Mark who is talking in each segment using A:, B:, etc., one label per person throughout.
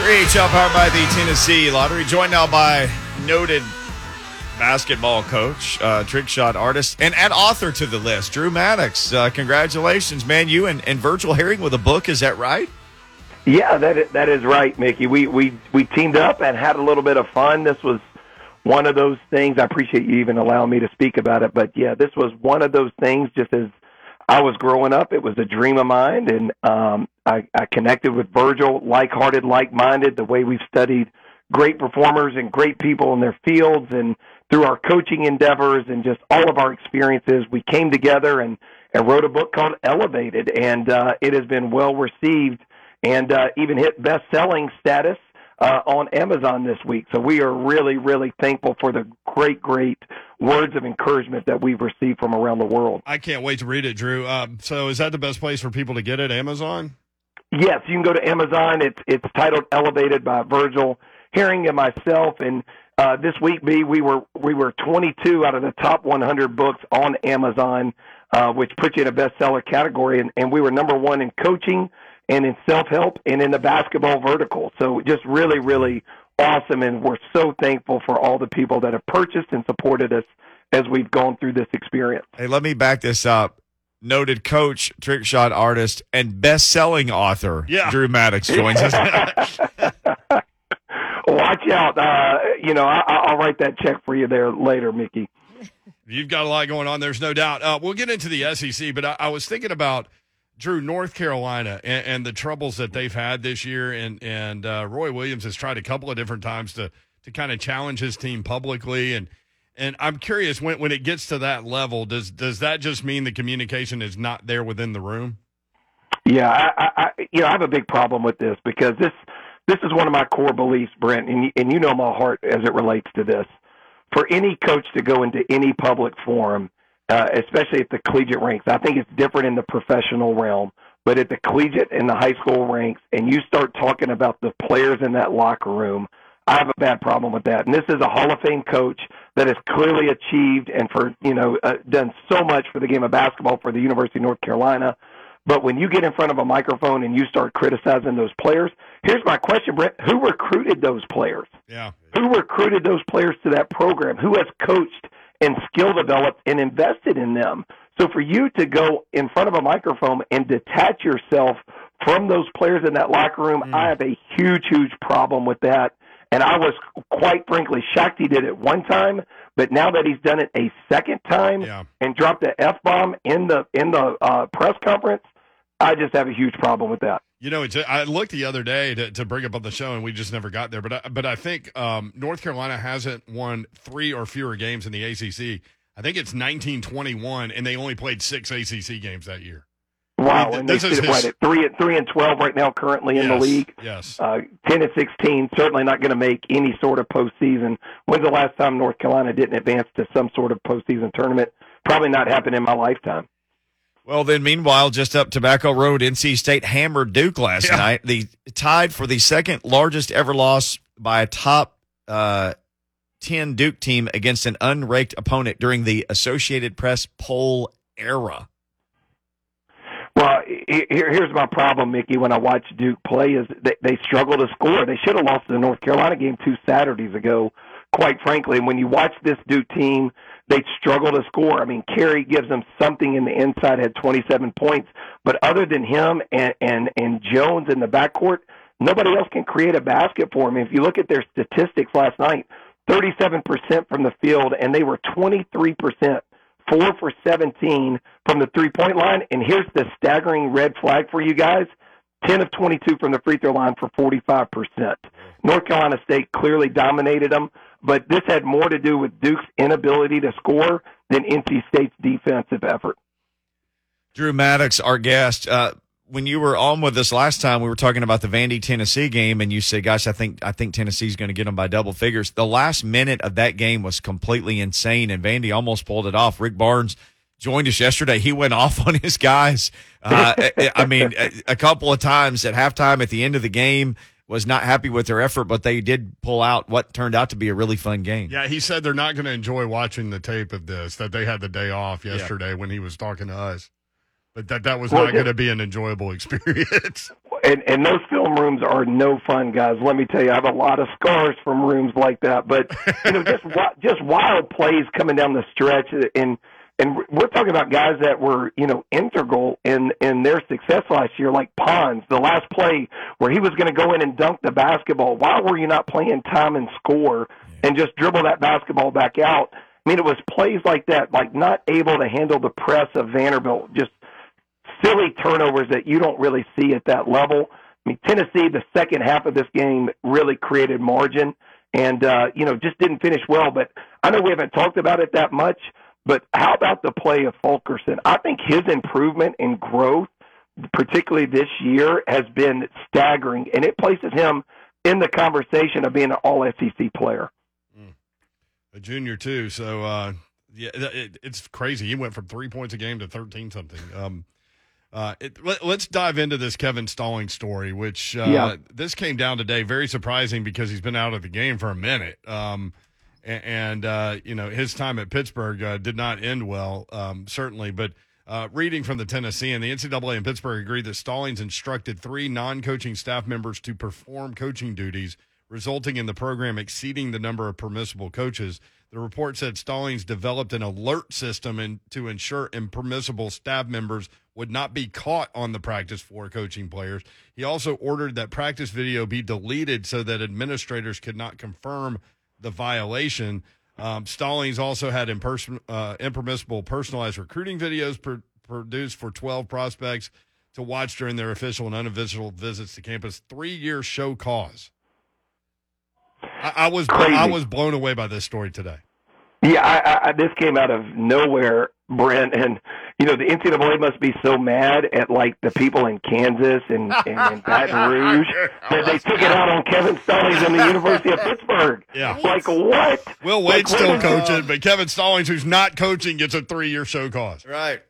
A: 3HL powered by the Tennessee Lottery. Joined now by noted basketball coach, trick shot artist, and add author to the list, Drew Maddox. Congratulations, man. You and Virgil Herring with a book, is that right?
B: Yeah, that is right, Mickey. We teamed up and had a little bit of fun. This was one of those things. I appreciate you even allowing me to speak about it. But, yeah, this was one of those things just as I was growing up. It was a dream of mine, and I connected with Virgil, like-hearted, like-minded, the way we've studied great performers and great people in their fields, and through our coaching endeavors and just all of our experiences, we came together and wrote a book called Elevated, and it has been well received and even hit best-selling status on Amazon this week. So we are really, really thankful for the great words of encouragement that we've received from around the world.
C: I can't wait to read it, Drew. So is that the best place for people to get it, Amazon?
B: Yes, you can go to Amazon. It's titled Elevated by Virgil Herring and myself. And this week, we were 22 out of the top 100 books on Amazon, which puts you in a bestseller category. And we were number one in coaching and in self-help and in the basketball vertical. So just really, really awesome. And we're so thankful for all the people that have purchased and supported us as we've gone through this experience.
A: Hey, let me back this up. Noted coach, trick shot artist, and best-selling author, Drew Maddox joins us.
B: Watch out. I'll write that check for you there later, Mickey.
C: You've got a lot going on, there's no doubt. We'll get into the SEC, but I was thinking about, Drew, North Carolina and the troubles that they've had this year, and Roy Williams has tried a couple of different times to kind of challenge his team publicly, and I'm curious, when it gets to that level, does that just mean the communication is not there within the room?
B: Yeah, I have a big problem with this because this is one of my core beliefs, Brent, and you know my heart as it relates to this. For any coach to go into any public forum, especially at the collegiate ranks, I think it's different in the professional realm, but at the collegiate and the high school ranks, and you start talking about the players in that locker room, I have a bad problem with that. And this is a Hall of Fame coach that has clearly achieved and done so much for the game of basketball for the University of North Carolina. But when you get in front of a microphone and you start criticizing those players, here's my question, Brent. Who recruited those players?
C: Yeah.
B: Who recruited those players to that program? Who has coached and skill developed and invested in them? So for you to go in front of a microphone and detach yourself from those players in that locker room, I have a huge, huge problem with that. And I was, quite frankly, shocked he did it one time, but now that he's done it a second time and dropped an F-bomb in the press conference, I just have a huge problem with that.
C: You know, I looked the other day to bring up on the show, and we just never got there. But I think North Carolina hasn't won 3 or fewer games in the ACC. I think it's 19-21, and they only played 6 ACC games that year.
B: Wow, and they sit at 3-12 right now, currently in the league.
C: Yes,
B: 10-16, certainly not going to make any sort of postseason. When's the last time North Carolina didn't advance to some sort of postseason tournament? Probably not happened in my lifetime.
A: Well, then, meanwhile, just up Tobacco Road, NC State hammered Duke last night. The tied for the second largest ever loss by a top 10 Duke team against an unranked opponent during the Associated Press poll era.
B: Well, here's my problem, Mickey, when I watch Duke play is they struggle to score. They should have lost the North Carolina game 2 Saturdays ago, quite frankly. And when you watch this Duke team, they struggle to score. I mean, Carey gives them something in the inside, had 27 points. But other than him and Jones in the backcourt, nobody else can create a basket for him. If you look at their statistics last night, 37% from the field, and they were 23%. 4 for 17 from the three-point line. And here's the staggering red flag for you guys. 10 of 22 from the free throw line for 45%. North Carolina State clearly dominated them, but this had more to do with Duke's inability to score than NC State's defensive effort.
A: Drew Maddox, our guest. When you were on with us last time, we were talking about the Vandy Tennessee game, and you said, "Gosh, I think Tennessee's going to get them by double figures." The last minute of that game was completely insane, and Vandy almost pulled it off. Rick Barnes joined us yesterday. He went off on his guys. I mean, a couple of times at halftime, at the end of the game, was not happy with their effort, but they did pull out what turned out to be a really fun game.
C: Yeah, he said they're not going to enjoy watching the tape of this. That they had the day off yesterday when he was talking to us. But that was not going to be an enjoyable experience.
B: And those film rooms are no fun, guys. Let me tell you, I have a lot of scars from rooms like that. But just wild plays coming down the stretch, and we're talking about guys that were integral in their success last year, like Pons. The last play where he was going to go in and dunk the basketball. Why were you not playing time and score and just dribble that basketball back out? I mean, it was plays like that, like not able to handle the press of Vanderbilt, just silly turnovers that you don't really see at that level. I mean, Tennessee, the second half of this game really created margin and, just didn't finish well. But I know we haven't talked about it that much, but how about the play of Fulkerson? I think his improvement and growth, particularly this year, has been staggering, and it places him in the conversation of being an all-SEC player.
C: A junior, too. So, it's crazy. He went from 3 points a game to 13-something. Let's dive into this Kevin Stallings story, which this came down today. Very surprising because he's been out of the game for a minute. His time at Pittsburgh did not end well, certainly. But reading from the Tennessean, the NCAA and Pittsburgh agreed that Stallings instructed 3 non-coaching staff members to perform coaching duties, resulting in the program exceeding the number of permissible coaches. The report said Stallings developed an alert system to ensure impermissible staff members would not be caught on the practice floor coaching players. He also ordered that practice video be deleted so that administrators could not confirm the violation. Stallings also had impermissible personalized recruiting videos produced for 12 prospects to watch during their official and unofficial visits to campus. 3-year show cause. I was blown away by this story today.
B: Yeah, this came out of nowhere, Brent, and the NCAA must be so mad at like the people in Kansas and Baton Rouge that they took it out on Kevin Stallings and the University of Pittsburgh.
C: Yeah,
B: like what?
C: Will Wade's still coaching, but Kevin Stallings, who's not coaching, gets a 3-year show cause.
A: Right.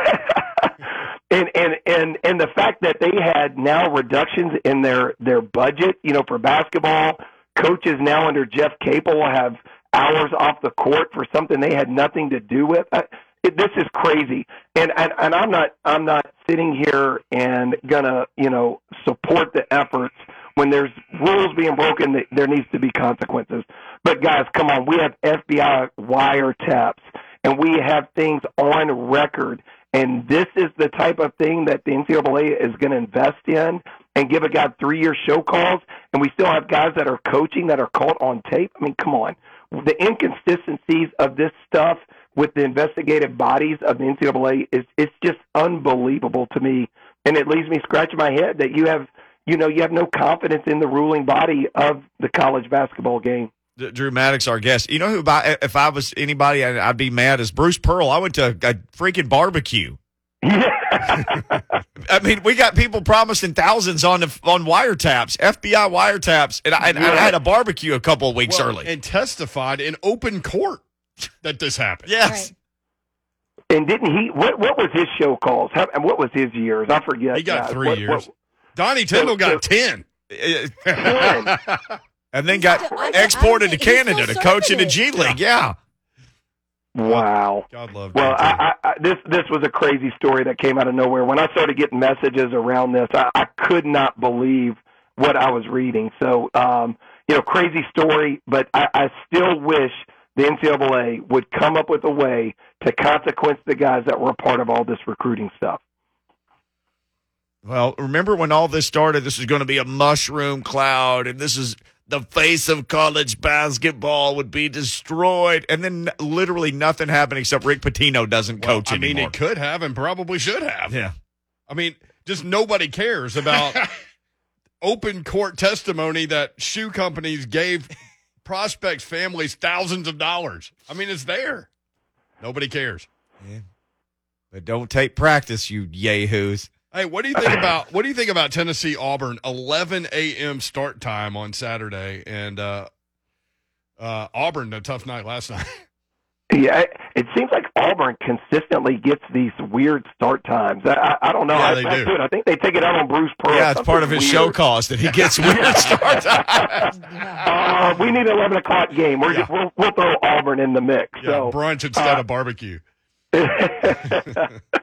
B: And the fact that they had now reductions in their budget, for basketball. Coaches now under Jeff Capel have hours off the court for something they had nothing to do with. This is crazy, and I'm not sitting here and gonna support the efforts when there's rules being broken. There needs to be consequences. But guys, come on, we have FBI wiretaps and we have things on record, and this is the type of thing that the NCAA is going to invest in and give a guy 3-year show calls, and we still have guys that are coaching that are caught on tape. I mean, come on. The inconsistencies of this stuff with the investigative bodies of the NCAA it's just unbelievable to me, and it leaves me scratching my head that you have no confidence in the ruling body of the college basketball game.
A: Drew Maddox, our guest. You know who? If I was anybody, I'd be mad as Bruce Pearl. I went to a freaking barbecue.
B: Yeah.
A: I mean, we got people promising thousands on wiretaps, FBI wiretaps, and I had a barbecue a couple of weeks early
C: and testified in open court that this happened.
A: Yes.
B: Right. And didn't he? What was his show calls? And what was his years? I forget.
C: He got 3 years. Donnie Tyndall got 10.
A: And then got exported to Canada to coach in the G League. Yeah.
B: Wow.
C: God love.
B: Well, this was a crazy story that came out of nowhere. When I started getting messages around this, I could not believe what I was reading. So, crazy story, but I still wish the NCAA would come up with a way to consequence the guys that were a part of all this recruiting stuff.
A: Well, remember when all this started, this is going to be a mushroom cloud, and this is the face of college basketball would be destroyed. And then literally nothing happened except Rick Pitino doesn't coach anymore.
C: I mean, it could have and probably should have.
A: Yeah.
C: I mean, just nobody cares about open court testimony that shoe companies gave prospects' families thousands of dollars. I mean, it's there. Nobody cares.
A: Yeah. But don't take practice, you yahoos.
C: Hey, what do you think about Tennessee Auburn 11 a.m. start time on Saturday, and Auburn a tough night last night?
B: Yeah, it seems like Auburn consistently gets these weird start times. I don't know.
C: Yeah, they do.
B: I think they take it out on Bruce Pearl.
A: Yeah, it's part of his show cause that he gets weird start times.
B: We need an 11 o'clock game. We'll throw Auburn in the mix.
C: Yeah,
B: so
C: brunch instead of barbecue.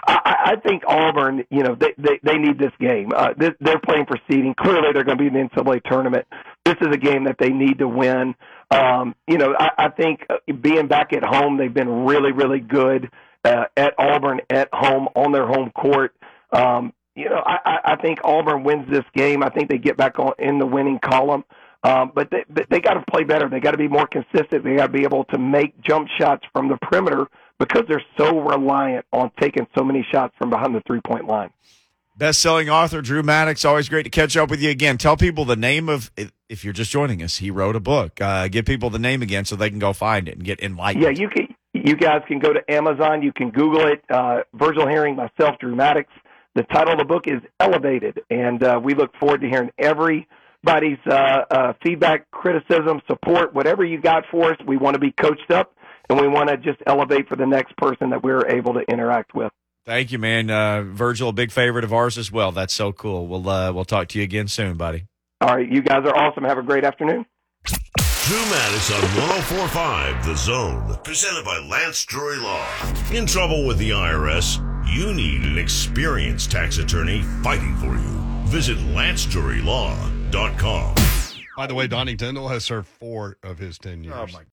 B: I think Auburn, they need this game. They're playing for seeding. Clearly, they're going to be in the NCAA tournament. This is a game that they need to win. I think being back at home, they've been really, really good at Auburn at home on their home court. I think Auburn wins this game. I think they get back in the winning column. But they got to play better. They got to be more consistent. They got to be able to make jump shots from the perimeter because they're so reliant on taking so many shots from behind the three-point line.
A: Best-selling author Drew Maddox, always great to catch up with you again. Tell people the name of, if you're just joining us, he wrote a book. Give people the name again so they can go find it and get enlightened.
B: Yeah, you guys can go to Amazon. You can Google it. Virgil Herring, myself, Drew Maddox. The title of the book is Elevated, and we look forward to hearing everybody's feedback, criticism, support, whatever you got for us. We want to be coached up, and we want to just elevate for the next person that we're able to interact with.
A: Thank you, man. Virgil, a big favorite of ours as well. That's so cool. We'll talk to you again soon, buddy.
B: All right, you guys are awesome. Have a great afternoon.
D: Drew Maddox on 104.5 The Zone, presented by Lance Drury Law. In trouble with the IRS? You need an experienced tax attorney fighting for you. Visit LanceDruryLaw.com.
C: By the way, Donnie Tyndall has served 4 of his 10 years.
A: Oh, my